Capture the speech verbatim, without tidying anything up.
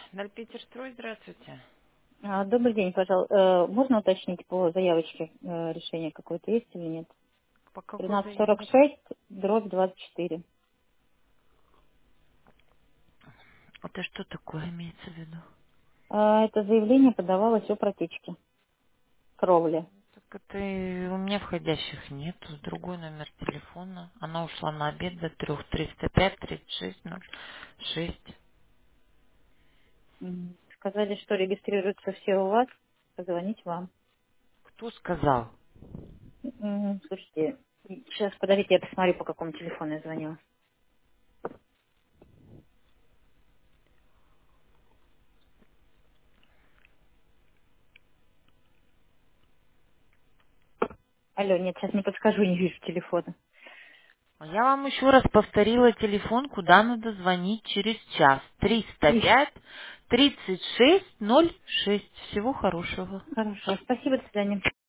Нальпетерстрой, здравствуйте. А, Добрый день, пожалуйста. Можно уточнить по заявочке э, решение какое-то есть или нет? По какой тринадцать сорок заявке? шесть, дробь двадцать четыре. Это что такое имеется в виду? А, Это заявление подавалось о протечке кровли. Так это и у меня входящих нет. Другой номер телефона. Она ушла на обед до трех. Триста пять тридцать шесть ноль шесть. М, Сказали, что регистрируются все у вас, позвонить вам. Кто сказал? М, Слушайте, сейчас, подождите, я посмотрю, по какому телефону я звонила. Алло, нет, сейчас не подскажу, не вижу телефона. Я вам еще раз повторила телефон, куда надо звонить через час. Триста Ищ. пять тридцать шесть ноль шесть. Всего хорошего. Хорошо, спасибо, до свидания.